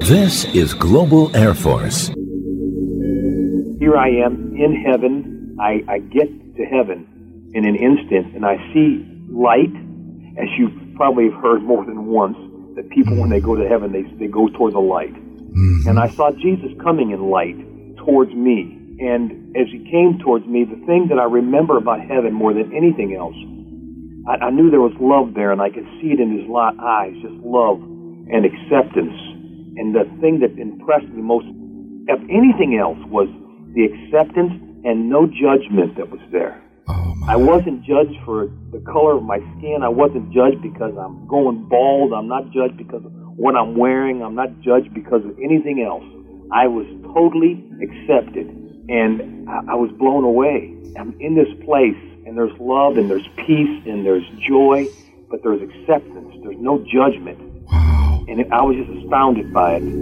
This is Global Air Force. Here I am in heaven. I get to heaven in an instant, and I see light, as you probably have heard more than once, that people, when they go to heaven, they go toward the light. Mm-hmm. And I saw Jesus coming in light towards me. And as he came towards me, the thing that I remember about heaven more than anything else, I knew there was love there, and I could see it in his eyes, just love and acceptance. And the thing that impressed me most of anything else was the acceptance and no judgment that was there. Oh, I wasn't judged for the color of my skin. I wasn't judged because I'm going bald. I'm not judged because of what I'm wearing. I'm not judged because of anything else. I was totally accepted, and I was blown away. I'm in this place, and there's love, and there's peace, and there's joy, but there's acceptance. There's no judgment. Wow. And I was just astounded by it.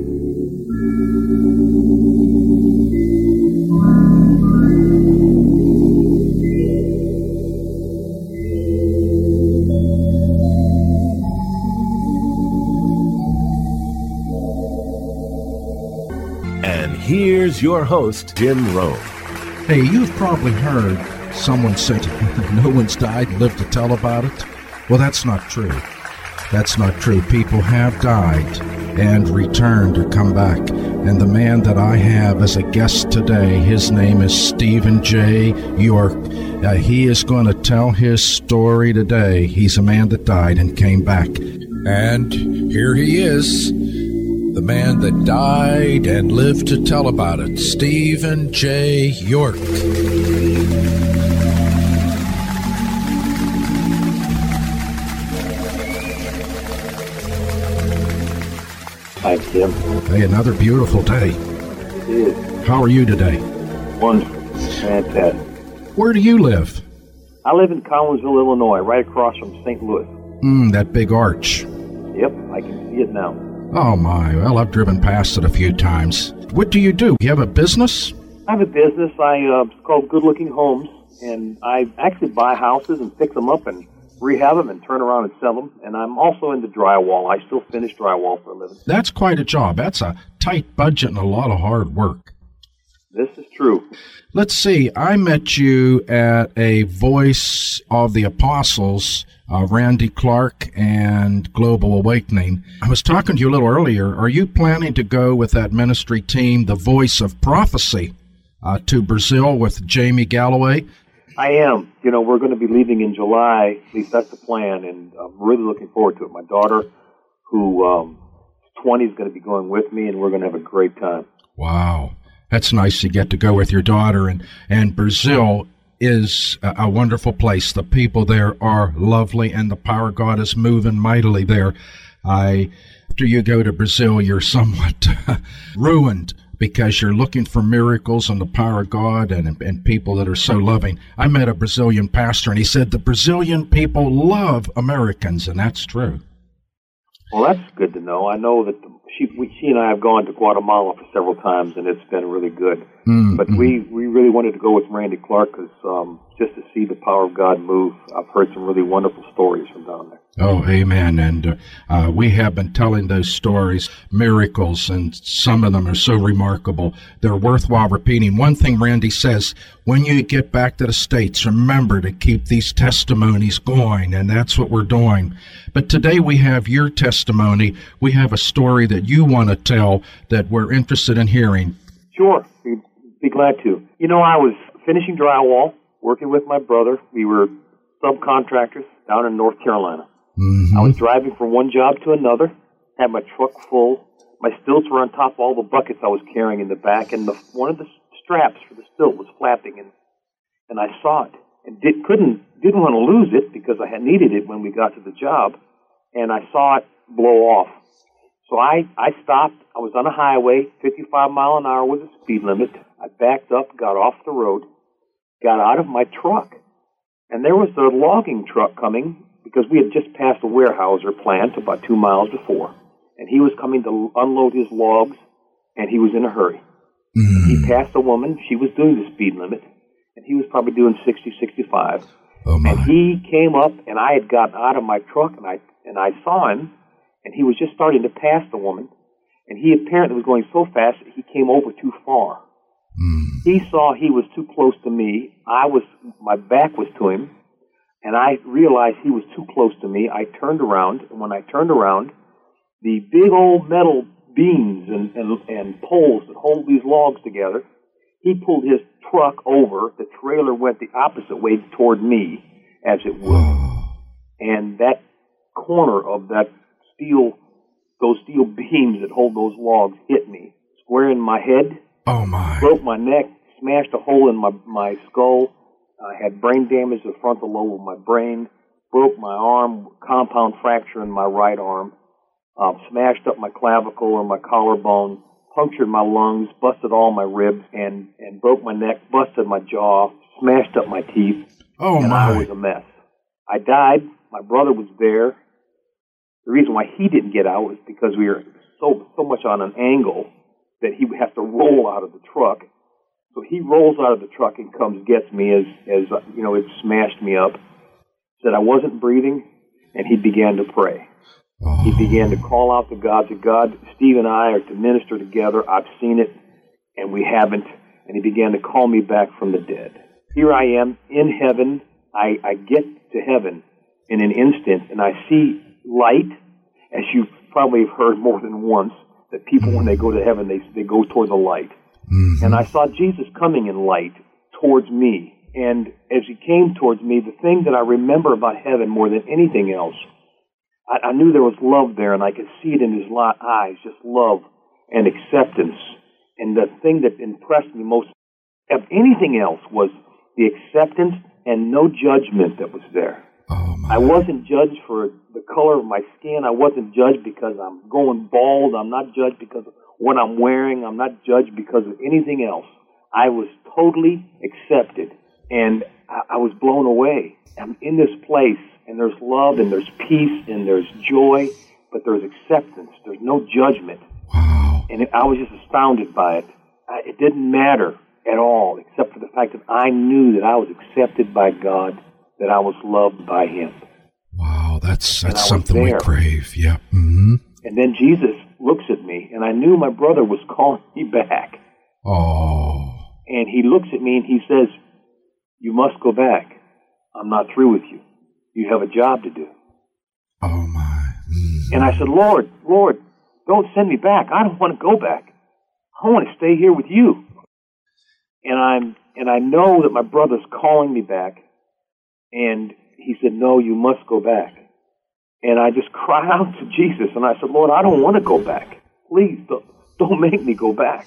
And here's your host, Jim Rome. Hey, you've probably heard someone say no one's died and lived to tell about it. Well, that's not true. That's not true. People have died and returned to come back. And the man that I have as a guest today, his name is Stephen J. York. He is going to tell his story today. He's a man that died and came back. And here he is, the man that died and lived to tell about it, Stephen J. York. Hi, Tim. Hey, another beautiful day. It is. How are you today? Wonderful. Fantastic. Where do you live? I live in Collinsville, Illinois, right across from St. Louis. That big arch. Yep, I can see it now. Oh, my. Well, I've driven past it a few times. What do? You have a business? I have a business. It's called Good Looking Homes, and I actually buy houses and fix them up and rehab them and turn around and sell them. And I'm also into drywall. I still finish drywall for a living. That's quite a job. That's a tight budget and a lot of hard work. This is true. Let's see. I met you at a Voice of the Apostles, Randy Clark and Global Awakening. I was talking to you a little earlier. Are you planning to go with that ministry team, the Voice of Prophecy, to Brazil with Jamie Galloway? I am. We're going to be leaving in July. At least that's the plan, and I'm really looking forward to it. My daughter, who is 20, is going to be going with me, and we're going to have a great time. Wow. That's nice to get to go with your daughter. And Brazil is a wonderful place. The people there are lovely, and the power of God is moving mightily there. After you go to Brazil, you're somewhat ruined, because you're looking for miracles and the power of God and people that are so loving. I met a Brazilian pastor, and he said the Brazilian people love Americans, and that's true. Well, that's good to know. I know that she and I have gone to Guatemala for several times, and it's been really good. Mm-hmm. But we really wanted to go with Randy Clark because just to see the power of God move. I've heard some really wonderful stories from down there. Oh, amen. And we have been telling those stories, miracles, and some of them are so remarkable. They're worthwhile repeating. One thing Randy says, when you get back to the States, remember to keep these testimonies going, and that's what we're doing. But today we have your testimony. We have a story that you want to tell that we're interested in hearing. Sure. Be glad to. I was finishing drywall, working with my brother. We were subcontractors down in North Carolina. Mm-hmm. I was driving from one job to another, had my truck full. My stilts were on top of all the buckets I was carrying in the back, and one of the straps for the stilt was flapping, and I saw it and didn't want to lose it because I had needed it when we got to the job, and I saw it blow off. So I stopped. I was on a highway, 55 mile an hour was the speed limit. I backed up, got off the road, got out of my truck, and there was a logging truck coming because we had just passed a Weyerhaeuser plant about 2 miles before, and he was coming to unload his logs, and he was in a hurry. Mm-hmm. He passed a woman. She was doing the speed limit, and he was probably doing 60, 65. Oh, my. And he came up, and I had gotten out of my truck, and I saw him, and he was just starting to pass the woman, And he apparently was going so fast that he came over too far. He saw he was too close to me. My back was to him, and I realized he was too close to me. I turned around, and when I turned around, the big old metal beams and poles that hold these logs together, he pulled his truck over. The trailer went the opposite way toward me, as it would. And that corner of that those steel beams that hold those logs hit me square in my head. Oh, my. Broke my neck, smashed a hole in my skull. I had brain damage to the frontal lobe of my brain. Broke my arm, compound fracture in my right arm. Smashed up my clavicle or my collarbone. Punctured my lungs, busted all my ribs, and broke my neck, busted my jaw, smashed up my teeth. Oh, and my. I was a mess. I died. My brother was there. The reason why he didn't get out was because we were so much on an angle that he would have to roll out of the truck. So he rolls out of the truck and comes, gets me as you know, it smashed me up. Said I wasn't breathing, and he began to pray. Oh. He began to call out to God, Steve and I are to minister together. I've seen it, and we haven't. And he began to call me back from the dead. Here I am in heaven. I get to heaven in an instant, and I see light, as you've probably heard more than once, that people, when they go to heaven, they go toward the light. Mm-hmm. And I saw Jesus coming in light towards me. And as he came towards me, the thing that I remember about heaven more than anything else, I knew there was love there, and I could see it in his eyes, just love and acceptance. And the thing that impressed me most of anything else was the acceptance and no judgment that was there. Oh, my. I wasn't judged for the color of my skin. I wasn't judged because I'm going bald. I'm not judged because of what I'm wearing. I'm not judged because of anything else. I was totally accepted, and I was blown away. I'm in this place, and there's love, and there's peace, and there's joy, but there's acceptance. There's no judgment. Wow. And I was just astounded by it. It didn't matter at all, except for the fact that I knew that I was accepted by God, that I was loved by him. Wow, that's something we crave. Yeah. Mm-hmm. And then Jesus looks at me, and I knew my brother was calling me back. Oh. And he looks at me, and he says, "You must go back. I'm not through with you. You have a job to do." Oh, my. Mm-hmm. And I said, Lord, don't send me back. I don't want to go back. I want to stay here with you. And I know that my brother's calling me back. And he said, "No, you must go back." And I just cried out to Jesus, and I said, "Lord, I don't want to go back. Please, don't make me go back."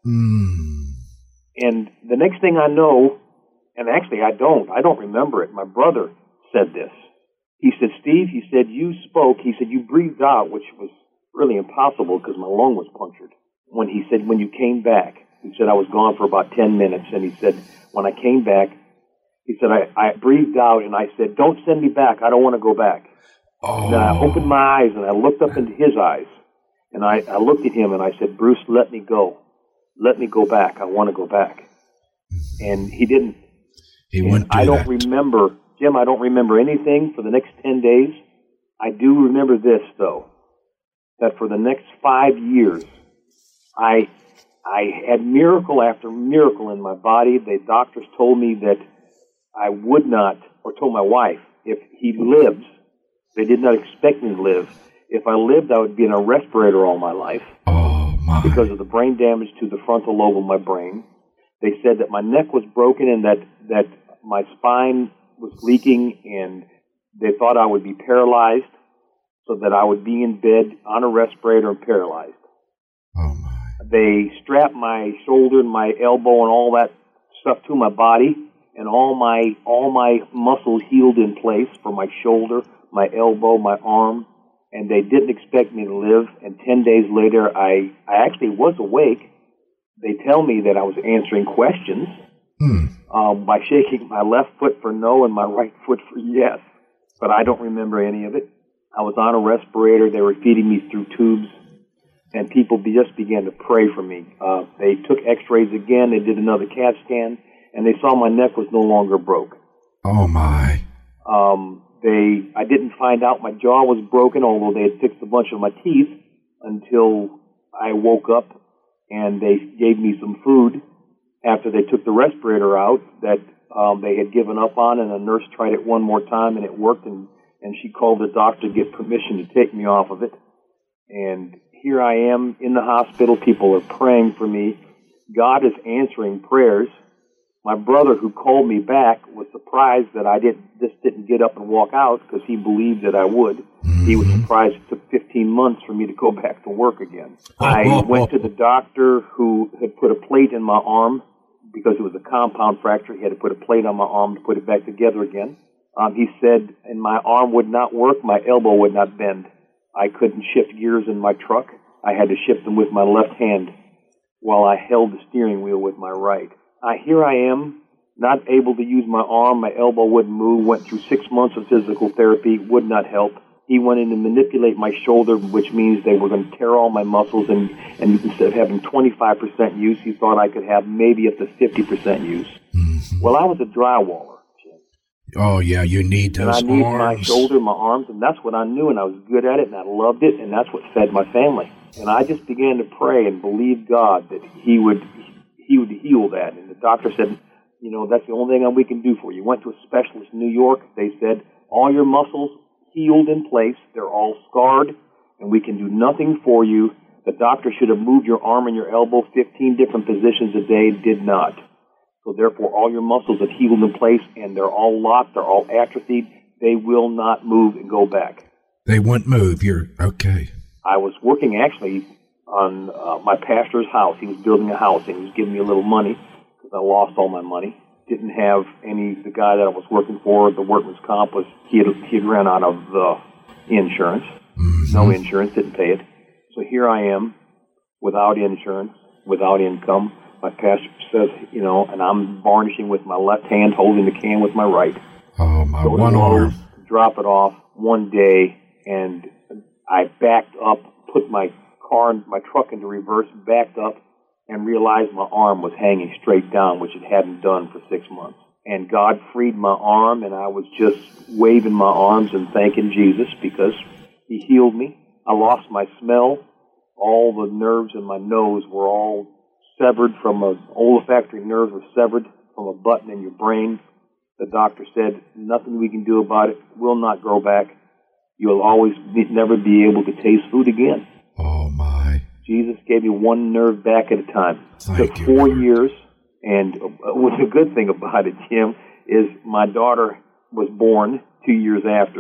And the next thing I know, and actually I don't remember it. My brother said this. He said, "Steve," he said, "you spoke." He said, "You breathed out," which was really impossible because my lung was punctured. When he said, "When you came back," he said, "I was gone for about 10 minutes. And he said, "When I came back," he said, I breathed out, and I said, "Don't send me back. I don't want to go back." Oh. And then I opened my eyes, and I looked up into his eyes. And I looked at him, and I said, "Bruce, let me go. Let me go back. I want to go back." And he didn't. He wouldn't do I don't that. remember, Jim, I don't remember anything for the next 10 days. I do remember this, though, that for the next 5 years, I had miracle after miracle in my body. The doctors told me that I would not, or told my wife, if he lives, they did not expect me to live. If I lived, I would be in a respirator all my life. Oh, my. Because of the brain damage to the frontal lobe of my brain. They said that my neck was broken and that my spine was leaking, and they thought I would be paralyzed, so that I would be in bed on a respirator and paralyzed. Oh, my. They strapped my shoulder and my elbow and all that stuff to my body, and all my muscles healed in place for my shoulder, my elbow, my arm, and they didn't expect me to live. And 10 days later, I actually was awake. They tell me that I was answering questions by shaking my left foot for no and my right foot for yes, but I don't remember any of it. I was on a respirator. They were feeding me through tubes, and people just began to pray for me. They took x-rays again. They did another CAT scan, and they saw my neck was no longer broke. Oh, my. I didn't find out my jaw was broken, although they had fixed a bunch of my teeth, until I woke up and they gave me some food after they took the respirator out that they had given up on, and a nurse tried it one more time, and it worked, and she called the doctor to get permission to take me off of it. And here I am in the hospital. People are praying for me. God is answering prayers. My brother, who called me back, was surprised that I didn't get up and walk out because he believed that I would. Mm-hmm. He was surprised it took 15 months for me to go back to work again. I went to the doctor who had put a plate in my arm because it was a compound fracture. He had to put a plate on my arm to put it back together again. He said, and my arm would not work, my elbow would not bend. I couldn't shift gears in my truck. I had to shift them with my left hand while I held the steering wheel with my right. Here I am, not able to use my arm. My elbow wouldn't move. Went through 6 months of physical therapy. Would not help. He went in to manipulate my shoulder, which means they were going to tear all my muscles. And instead of having 25% use, he thought I could have maybe up to 50% use. Mm-hmm. Well, I was a drywaller, Jim. Oh, yeah, you need those arms. And I need my shoulder, my arms, and that's what I knew, and I was good at it, and I loved it, and that's what fed my family. And I just began to pray and believe God that He would heal that. And the doctor said, that's the only thing we can do for you. Went to a specialist in New York. They said, all your muscles healed in place. They're all scarred, and we can do nothing for you. The doctor should have moved your arm and your elbow 15 different positions a day, did not. So therefore, all your muscles have healed in place, and they're all locked. They're all atrophied. They will not move and go back. They won't move. You're okay. I was working actually on my pastor's house. He was building a house, and he was giving me a little money because I lost all my money. Didn't have the guy that I was working for, the workman's comp, he had ran out of the insurance. Mm-hmm. No insurance, didn't pay it. So here I am without insurance, without income. My pastor says, and I'm varnishing with my left hand, holding the can with my right. Oh, my one arm. Drop it off one day, and I backed up, put my truck into reverse, backed up, and realized my arm was hanging straight down, which it hadn't done for 6 months. And God freed my arm, and I was just waving my arms and thanking Jesus because He healed me. I lost my smell. All the nerves in my nose were all severed olfactory nerves were severed from a button in your brain. The doctor said, nothing we can do about it. Will not grow back. You'll never be able to taste food again. Oh, my. Jesus gave me one nerve back at a time. Thank you, 4 Lord. years, and what's a good thing about it, Jim, is my daughter was born 2 years after.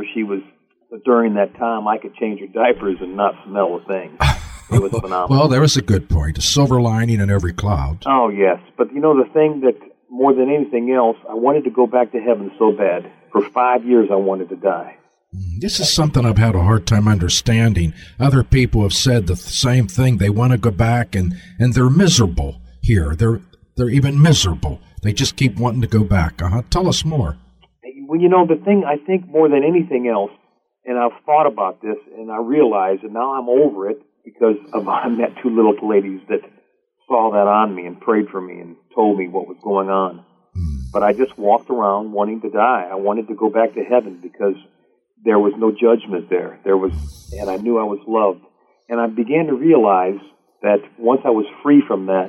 During that time, I could change her diapers and not smell a thing. It was phenomenal. Well, there was a good point, a silver lining in every cloud. Oh, yes. But, the thing that, more than anything else, I wanted to go back to heaven so bad. For 5 years, I wanted to die. This is something I've had a hard time understanding. Other people have said the same thing. They want to go back, and they're miserable here. They're even miserable. They just keep wanting to go back. Tell us more. Well, the thing I think more than anything else, and I've thought about this, and I realize, and now I'm over it, because I met two little ladies that saw that on me and prayed for me and told me what was going on. But I just walked around wanting to die. I wanted to go back to heaven because there was no judgment there. And I knew I was loved. And I began to realize that once I was free from that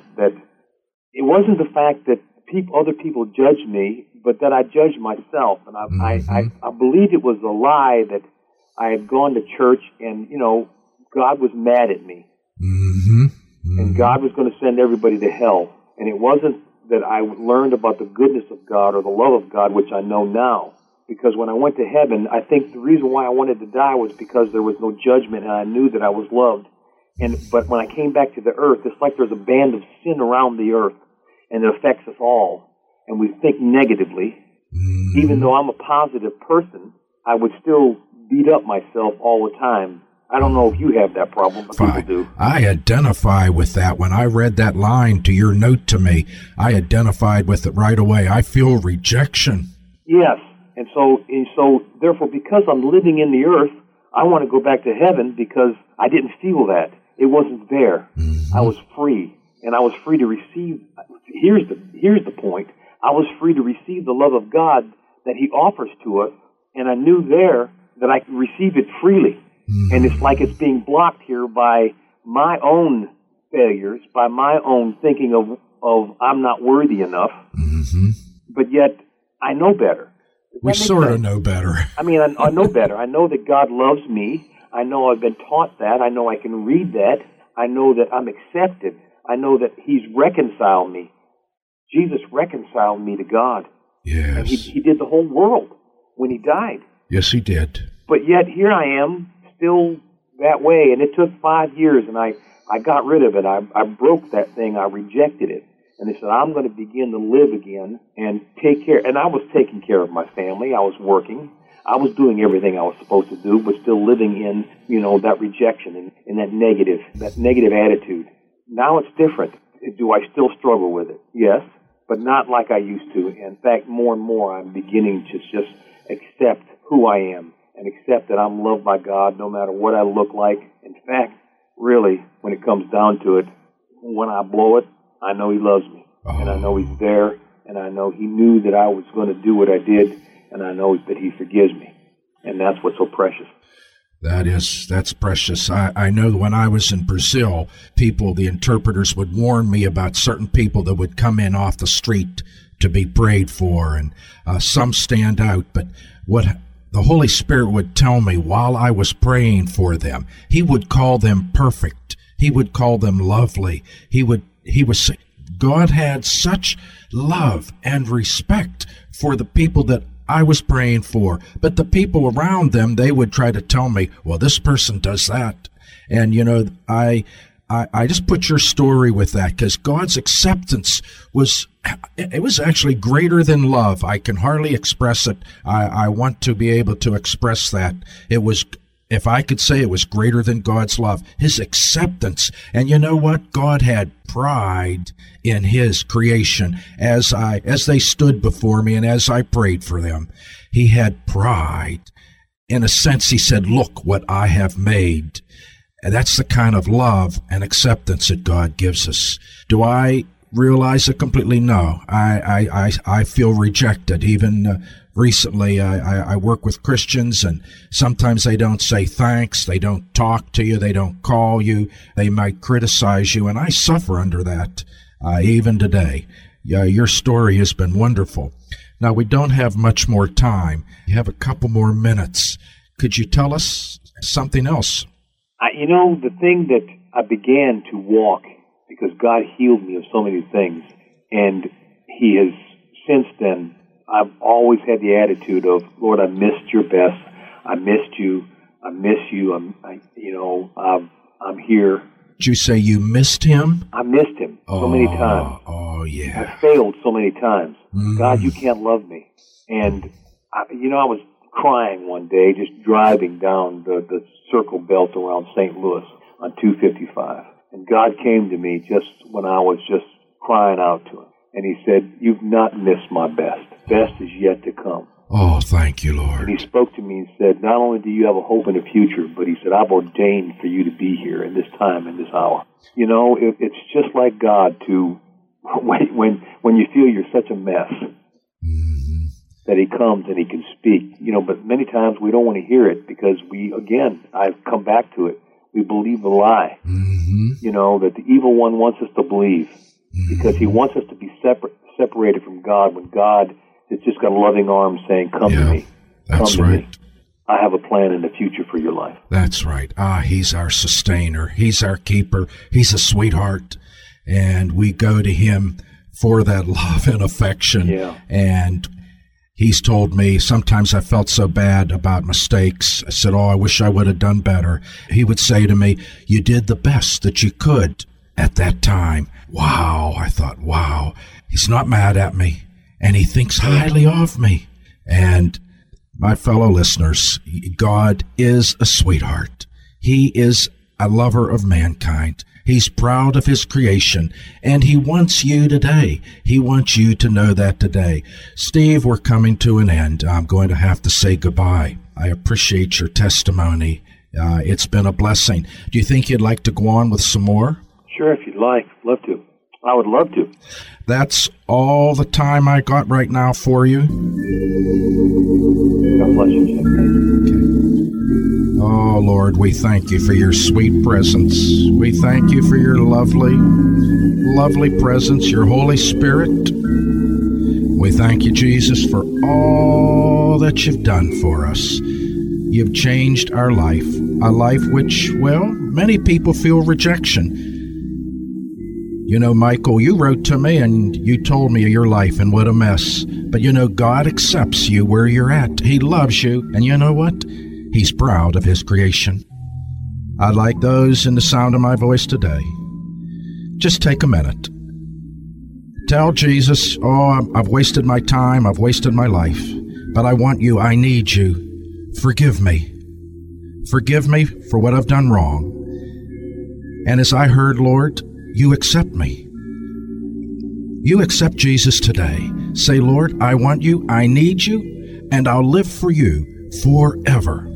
it wasn't the fact that other people judged me, but that I judged myself. And I believed it was a lie that I had gone to church and, God was mad at me. Mm-hmm. Mm-hmm. And God was going to send everybody to hell. And it wasn't that I learned about the goodness of God or the love of God, which I know now. Because when I went to heaven, I think the reason why I wanted to die was because there was no judgment and I knew that I was loved. But when I came back to the earth, it's like there's a band of sin around the earth, and it affects us all. And we think negatively. Mm-hmm. Even though I'm a positive person, I would still beat up myself all the time. I don't know if you have that problem, but people do. I identify with that. When I read that line to your note to me, I identified with it right away. I feel rejection. Yes. And so, therefore, because I'm living in the earth, I want to go back to heaven because I didn't feel that. It wasn't there. Mm-hmm. I was free, and I was free to receive. Here's the point. I was free to receive the love of God that He offers to us, and I knew there that I could receive it freely. Mm-hmm. And it's like it's being blocked here by my own failures, by my own thinking of I'm not worthy enough, but yet I know better. We sort of know better. I mean, I know better. I know that God loves me. I know I've been taught that. I know I can read that. I know that I'm accepted. I know that He's reconciled me. Jesus reconciled me to God. Yes. And he did the whole world when He died. Yes, He did. But yet here I am, still that way. And it took 5 years, and I got rid of it. I broke that thing. I rejected it. And they said, I'm going to begin to live again and take care. And I was taking care of my family. I was working. I was doing everything I was supposed to do, but still living in, that rejection and that negative attitude. Now it's different. Do I still struggle with it? Yes, but not like I used to. In fact, more and more I'm beginning to just accept who I am and accept that I'm loved by God no matter what I look like. In fact, really, when it comes down to it, when I blow it, I know He loves me, and I know He's there, and I know He knew that I was going to do what I did, and I know that He forgives me, and that's what's so precious. That's precious. I know when I was in Brazil, the interpreters would warn me about certain people that would come in off the street to be prayed for, and some stand out, but what the Holy Spirit would tell me while I was praying for them, He would call them perfect. He would call them lovely. He was God had such love and respect for the people that I was praying for, but the people around them, they would try to tell me, well, this person does that. And, I just put your story with that because God's acceptance was actually greater than love. I can hardly express it. I want to be able to express that. If I could say it was greater than God's love, His acceptance. And you know what? God had pride in His creation as they stood before me and as I prayed for them. He had pride. In a sense, He said, look what I have made. And that's the kind of love and acceptance that God gives us. Do I realize it completely? No. I feel rejected. Even recently, I work with Christians, and sometimes they don't say thanks, they don't talk to you, they don't call you, they might criticize you, and I suffer under that even today. Your story has been wonderful. Now, we don't have much more time. You have a couple more minutes. Could you tell us something else? The thing that I began to walk, because God healed me of so many things, and He has since then, I've always had the attitude of, Lord, I missed your best. I missed you. I miss you. I'm here. Did you say you missed Him? I missed Him so many times. Oh, yeah. I failed so many times. God, you can't love me. And, I was crying one day just driving down the circle belt around St. Louis on 255. And God came to me just when I was just crying out to Him. And He said, you've not missed my best. Best is yet to come. Oh, thank you, Lord. And He spoke to me and said, not only do you have a hope in the future, but He said, I've ordained for you to be here in this time, in this hour. It's just like God to, when you feel you're such a mess, that He comes and He can speak. But many times we don't want to hear it because I've come back to it. We believe the lie, that the evil one wants us to believe because he wants us to be separated from God when God has just got a loving arm saying, come to me. That's come right. To me. I have a plan in the future for your life. That's right. He's our sustainer. He's our keeper. He's a sweetheart. And we go to Him for that love and affection. Yeah. And He's told me, sometimes I felt so bad about mistakes. I said, I wish I would have done better. He would say to me, you did the best that you could at that time. Wow. I thought, wow. He's not mad at me, and He thinks highly of me. And my fellow listeners, God is a sweetheart. He is a lover of mankind. He's proud of His creation, and He wants you today. He wants you to know that today. Steve, we're coming to an end. I'm going to have to say goodbye. I appreciate your testimony. It's been a blessing. Do you think you'd like to go on with some more? Sure, if you'd like. Love to. I would love to. That's all the time I got right now for you. God bless you, Jim. Okay. Oh, Oh, Lord, we thank you for your sweet presence. We thank you for your lovely, lovely presence, your Holy Spirit. We thank you, Jesus, for all that you've done for us. You've changed our life, a life which, well, many people feel rejection. You know, Michael, you wrote to me and you told me your life and what a mess. But you know, God accepts you where you're at. He loves you. And you know what? He's proud of his creation. I'd like those in the sound of my voice today. Just take a minute. Tell Jesus, oh, I've wasted my time, I've wasted my life. But I want you, I need you. Forgive me. Forgive me for what I've done wrong. And as I heard, Lord, you accept me. You accept Jesus today. Say, Lord, I want you, I need you, and I'll live for you forever.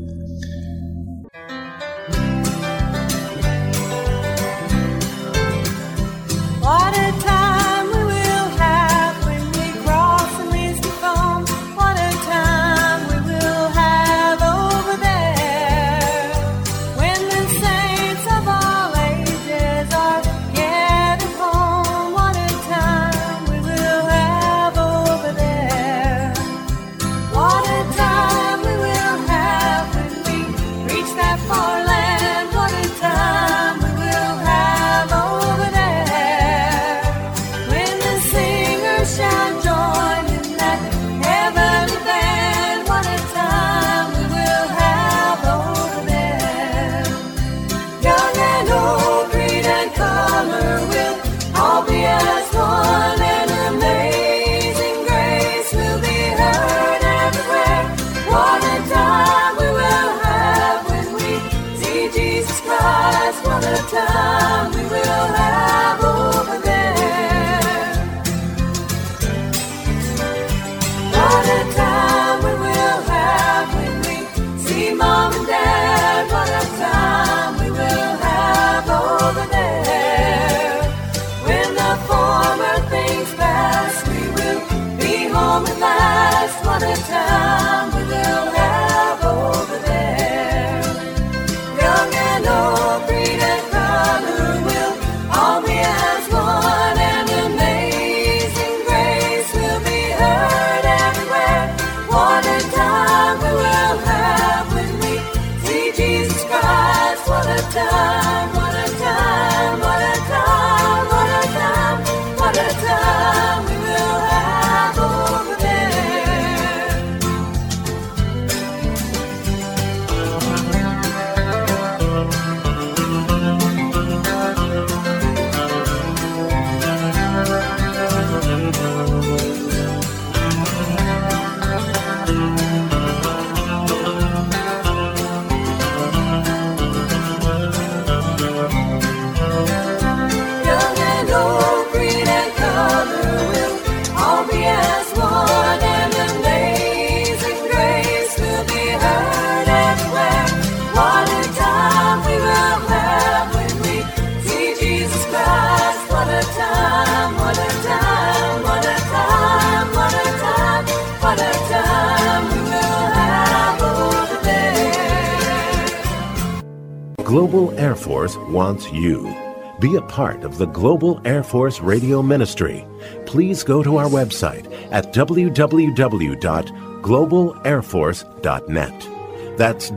What a time we will have when we cross the misty foam. What a time we will have over there, when the saints of all ages are gathered home. What a time we will have over there. What a time we will have when we reach that far land. What a time we will have over there, when the singers shall join in that heavenly band. What a time we will have over there. Young and old, creed and color will all be as one, and amazing grace will be heard everywhere. What a time we will have when we see Jesus Christ. What a time we will have over there. What a time we will have when we see Mom and Dad. What a time we will have over there. When the former things pass, we will be home at last. What a time we will have over there. Young and old, creed and color will all be as one, and amazing grace will be heard everywhere. What a time we will have when we see Jesus Christ. What a time, what a time, what a time, what a time, what a time we will have over there. Young and old, creed and color will all be as one, and amazing grace will be heard everywhere. What a time we will have when we see Jesus Christ. What a time, what a time, what a time, what a time, what a time we will have over there. Global Air Force wants you. Be a part of the Global Air Force Radio Ministry. Please go to our website at www.globalairforce.net. That's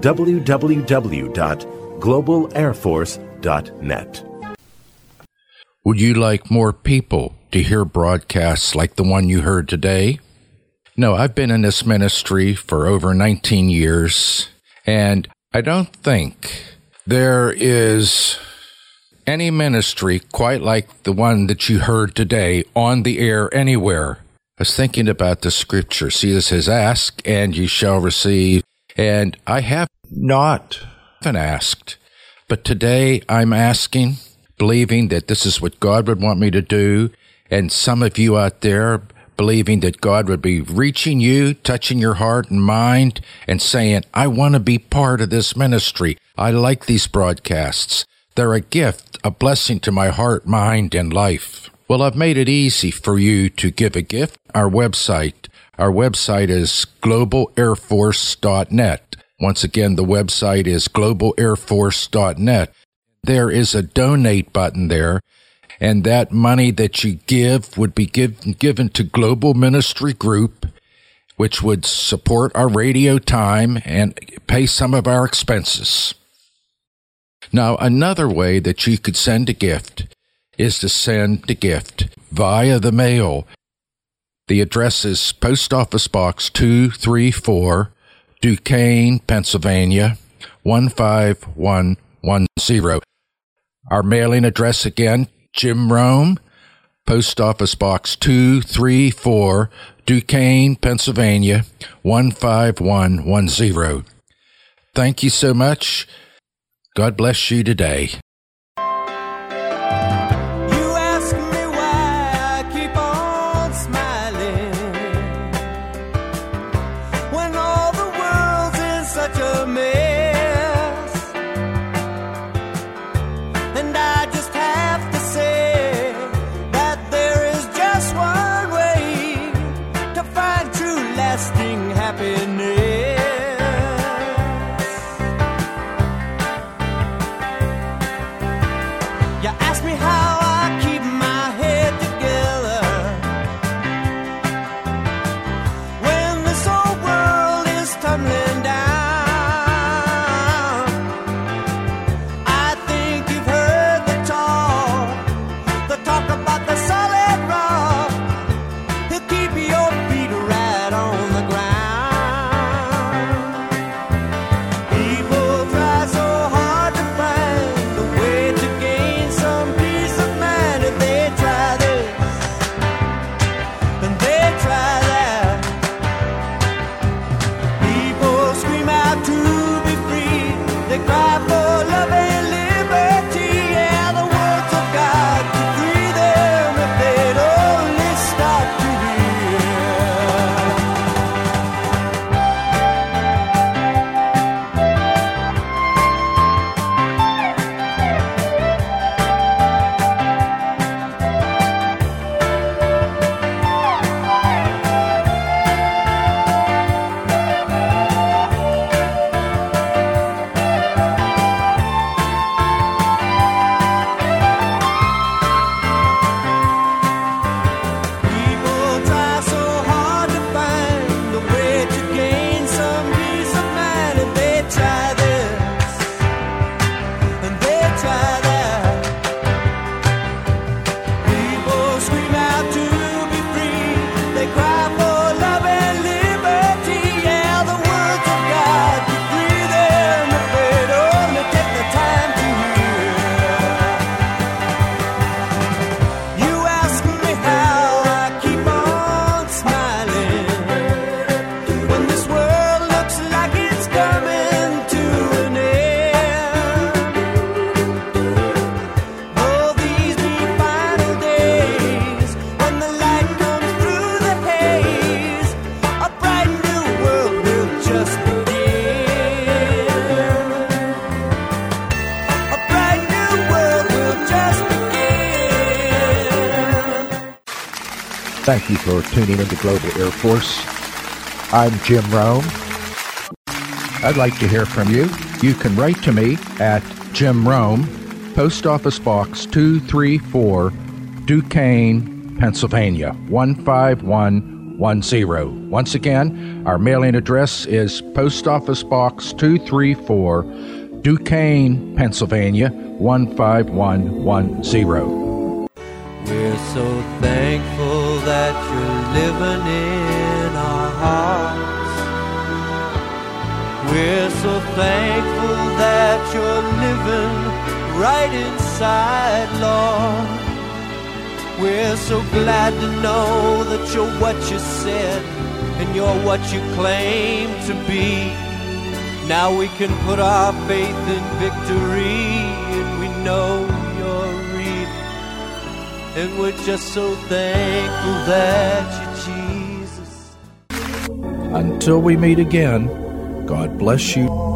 www.globalairforce.net. Would you like more people to hear broadcasts like the one you heard today? No, I've been in this ministry for over 19 years, and I don't think there is any ministry quite like the one that you heard today on the air anywhere. I was thinking about the scripture. See, it says, ask and ye shall receive. And I have not asked, but today I'm asking, believing that this is what God would want me to do. And some of you out there believing that God would be reaching you, touching your heart and mind, and saying, I want to be part of this ministry. I like these broadcasts. They're a gift, a blessing to my heart, mind, and life. Well, I've made it easy for you to give a gift. Our website is globalairforce.net. Once again, the website is globalairforce.net. There is a donate button there, and that money that you give would be given to Global Ministry Group, which would support our radio time and pay some of our expenses. Now, another way that you could send a gift is to send a gift via the mail. The address is Post Office Box 234, Duquesne, Pennsylvania, 15110. Our mailing address again, Jim Rome, Post Office Box 234, Duquesne, Pennsylvania, 15110. Thank you so much. God bless you today. Thank you for tuning into Global Air Force. I'm Jim Rome. I'd like to hear from you. You can write to me at Jim Rome, Post Office Box 234, Duquesne, Pennsylvania, 15110. Once again, our mailing address is Post Office Box 234, Duquesne, Pennsylvania, 15110. We're so thankful that you're living in our hearts. We're so thankful that you're living right inside, Lord. We're so glad to know that you're what you said and you're what you claim to be. Now we can put our faith in victory, and we know you're real. And we're just so thankful that you're Jesus. Until we meet again, God bless you.